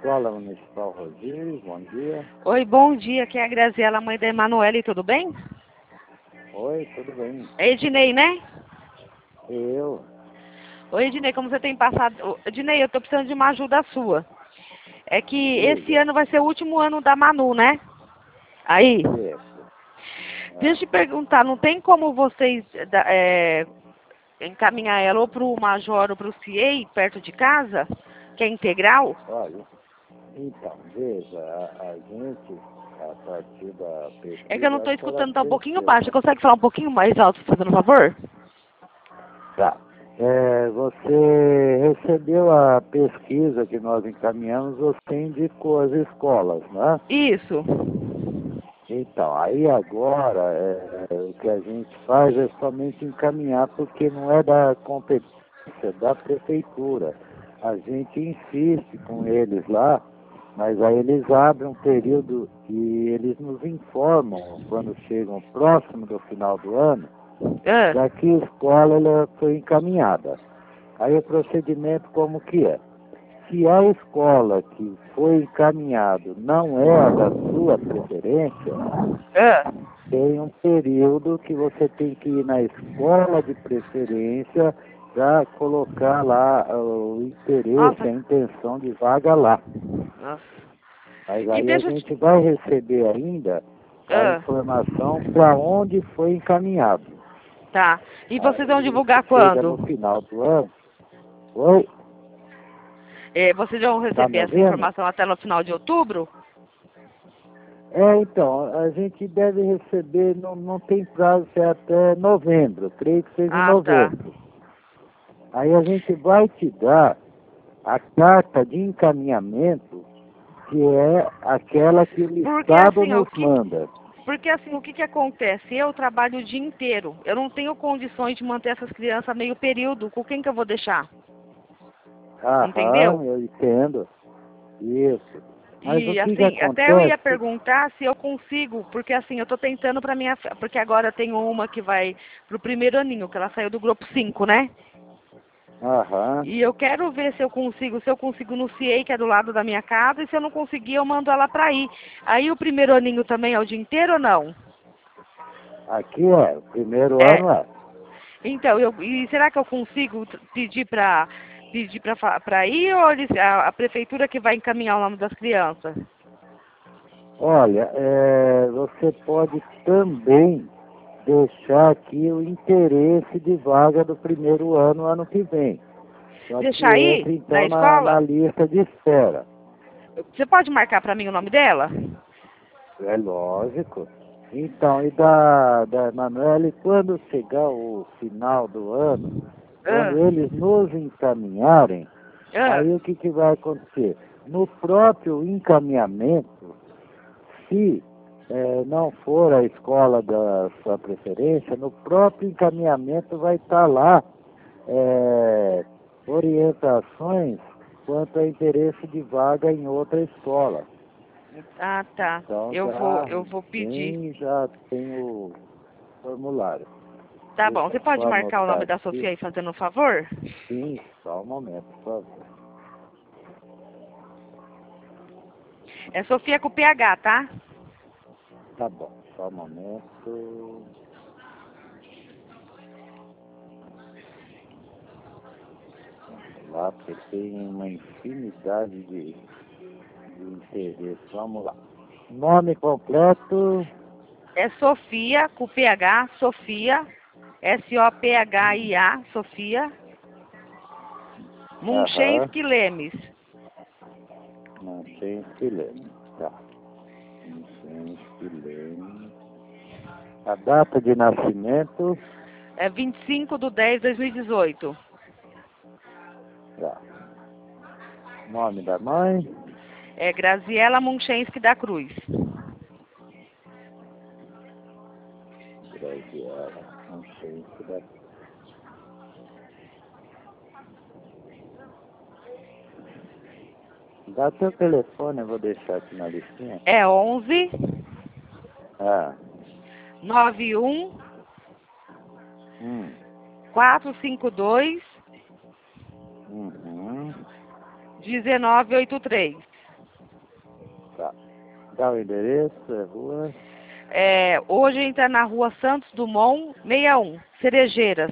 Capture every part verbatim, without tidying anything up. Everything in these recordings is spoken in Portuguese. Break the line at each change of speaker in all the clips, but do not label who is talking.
Escola Municipal Rodrigues, bom dia.
Oi, bom dia. Aqui é a Graziela, mãe da Emanuele, tudo bem?
Oi, tudo bem?
É Ednei, né?
Eu?
Oi, Ednei, como você tem passado... Ô, Ednei, eu tô precisando de uma ajuda sua. É que esse
Diga.
ano vai ser o último ano da Manu, né? Aí,
Isso.
deixa eu
Ah,
te perguntar, não tem como vocês da- é, encaminhar ela ou pro Major ou pro C I A, perto de casa, que é integral?
olha, então, veja, a, a gente, a partir da
É que eu não
pesquisa,
tô
acho que ela
escutando, tá um pouquinho
cresceu,
baixo. Você
né?
consegue falar um pouquinho mais alto, fazendo um favor?
Tá. É, você recebeu a pesquisa que nós encaminhamos, você indicou as escolas, né?
Isso.
Então, aí agora, é, é, o que a gente faz é somente encaminhar, porque não é da competência da prefeitura. A gente insiste com eles lá, mas aí eles abrem um período e eles nos informam, quando chegam próximo do final do ano,
Ah,
já que a escola ela foi encaminhada. Aí o procedimento como que é? Se a escola que foi encaminhado não é a da sua preferência,
ah.
tem um período que você tem que ir na escola de preferência para colocar lá o interesse,
Nossa.
a intenção de vaga lá.
Nossa.
Mas
E
aí a
deixa eu te...
gente vai receber ainda a
Ah,
informação para onde foi encaminhado.
tá. E vocês vão
Aí
divulgar
chega
quando?
no final do ano. Oi,
É, vocês vão
tá me
receber essa
ouvindo?
informação até no final de outubro?
É, então, a gente deve receber, não, não tem prazo, é até novembro, creio que seja em
Ah, tá.
novembro. Aí a gente vai te dar a carta de encaminhamento, que é aquela que o
Porque
Estado
assim, ó, o
nos
que...
manda.
Porque assim, o que que acontece? Eu trabalho o dia inteiro. Eu não tenho condições de manter essas crianças meio período. Com quem que eu vou deixar?
Aham,
Entendeu?
eu entendo. Isso. Mas o
E
que que
assim, até eu ia
acontece?
perguntar se eu consigo, porque assim, eu tô tentando pra minha, fi- porque agora eu tenho uma que vai pro primeiro aninho, que ela saiu do grupo cinco, né?
Aham,
E eu quero ver se eu consigo, se eu consigo no C I A, que é do lado da minha casa, e se eu não conseguir, eu mando ela pra ir. Aí o primeiro aninho também é o dia inteiro ou não?
aqui é, o primeiro
É.
ano é.
Então, eu, e será que eu consigo t- pedir pra pedir pra, fa- pra ir ou eles, a, a prefeitura que vai encaminhar o nome das crianças?
Olha, é, você pode também deixar aqui o interesse de vaga do primeiro ano, ano que vem. Só que
Deixar aí
entra
na
então na, na
escola?
lista de espera.
Você pode marcar pra mim o nome dela?
É lógico. Então, e da, da Emanuele, quando chegar o final do ano,
Ah,
quando eles nos encaminharem,
ah,
aí o que, que vai acontecer? No próprio encaminhamento, se eh, não for a escola da sua preferência, no próprio encaminhamento vai estar lá eh, orientações quanto a interesse de vaga em outra escola.
ah, tá.
Então
Eu vou,
já
eu vou pedir.
vem, já tem o formulário.
Tá bom.
Deixa
Você
eu
pode
só
marcar o
anotar
nome da
aqui.
Sofia aí, fazendo um favor?
Sim, só um momento, por favor.
É Sofia com P H, tá?
Tá bom, só um momento. Vamos lá, porque tem uma infinidade de, de interesses. Vamos lá. Nome completo.
É Sofia com P H, Sofia, S O P H I A, Sofia,
Aham.
Munchensky Lemes.
Não tem esquilene. Tá. Não tem esquilene. A data de nascimento.
É vinte e cinco de dez de dois mil e dezoito.
Tá. Nome da mãe.
É Graziela Munchensky da Cruz.
Graziela. Não sei se dá. Dá teu telefone, eu vou deixar aqui na listinha.
É onze
Ah.
noventa e um
Hum.
quatrocentos e cinquenta e dois
Uhum.
dezenove oitenta e três.
Dá o endereço, é rua?
É, hoje entra na rua Santos Dumont, sessenta e um, Cerejeiras.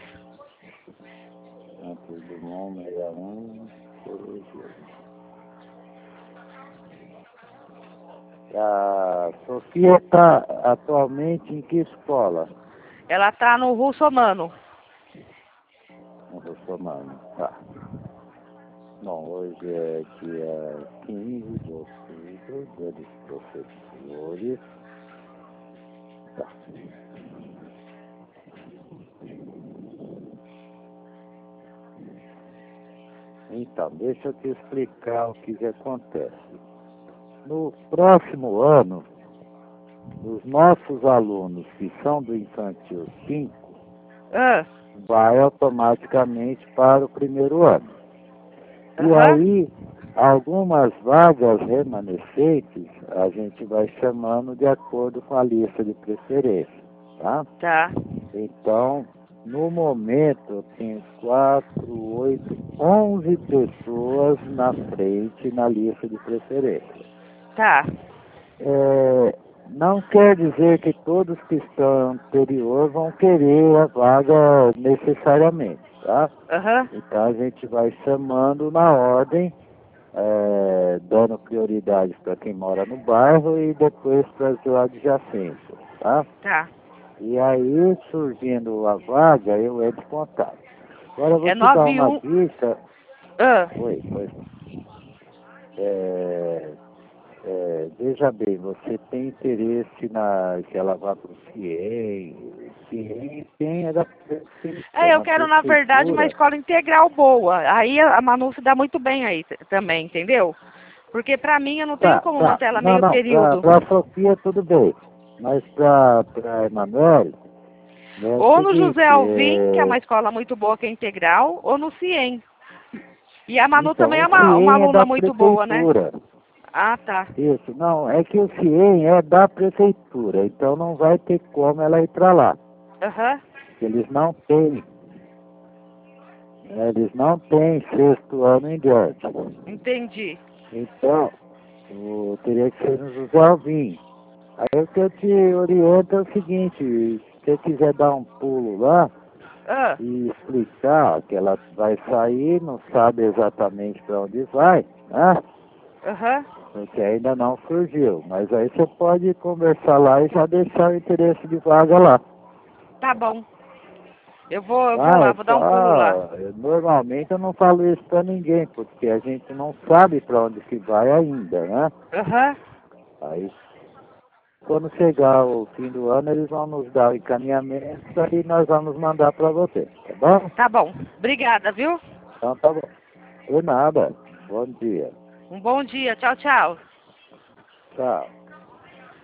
Santos Dumont, sessenta e um, Cerejeiras. A Sofia está atualmente em que escola?
Ela está no Russomano.
No Russomano, tá. Bom, hoje é dia quinze de outubro, dia dos professores. Tá. Então, deixa eu te explicar o que, que acontece. No próximo ano, os nossos alunos que são do Infantil cinco,
Ah,
vai automaticamente para o primeiro ano. E
aham.
aí, algumas vagas remanescentes, a gente vai chamando de acordo com a lista de preferência, tá?
Tá.
Então, no momento, eu tenho quatro, oito, onze pessoas na frente na lista de preferência.
Tá.
É, não quer dizer que todos que estão anterior vão querer a vaga necessariamente, tá?
Aham.
Então a gente vai chamando na ordem, é, dando prioridade para quem mora no bairro e depois para as adjacências, tá?
Tá.
E aí, surgindo a vaga, eu entro em contato. Agora eu vou
É
te dar
nove
uma
um.
dica.
Ah,
Oi, oi. É, é, veja bem, você tem interesse na que ela vá para o CIEM. O CIEM tem é da prefeitura.
é, eu
Na
quero, na verdade, uma
prefeitura.
escola integral boa. Aí a a Manu se dá muito bem aí t- também, entendeu? Porque pra mim eu não tenho
Tá,
como
tá.
manter ela
Não,
meio
não,
período.
para a Sofia tudo bem. Mas para a Emanuele, é o
Ou no
seguinte,
José Alvim, que é
é,
uma escola muito boa, que é integral, ou no CIEM. E a Manu
então,
também é
o
uma, uma
CIEM é
aluna
da
muito boa, né?
prefeitura.
Ah, tá.
Isso, não, é que o CIEM é da prefeitura, então não vai ter como ela ir para lá.
Aham.
Eles não têm, eles não têm sexto ano em diante.
Entendi.
Então, o, teria que ser no José Alvim. Aí o que eu te oriento é o seguinte, se você quiser dar um pulo lá
Ah,
e explicar que ela vai sair, não sabe exatamente para onde vai, né?
aham.
Porque ainda não surgiu. Mas aí você pode conversar lá e já deixar o interesse de vaga lá.
Tá bom. Eu vou, eu vou
Ah,
lá,
é
vou dar um pulo lá.
só. eu- Normalmente eu não falo isso pra ninguém, porque a gente não sabe para onde que vai ainda, né?
Aham.
Aí, quando chegar o fim do ano, eles vão nos dar o encaminhamento e nós vamos mandar para você, tá bom?
Tá bom. Obrigada, viu?
Então tá bom. De nada. Bom dia.
Um bom dia. Tchau, tchau.
Tchau.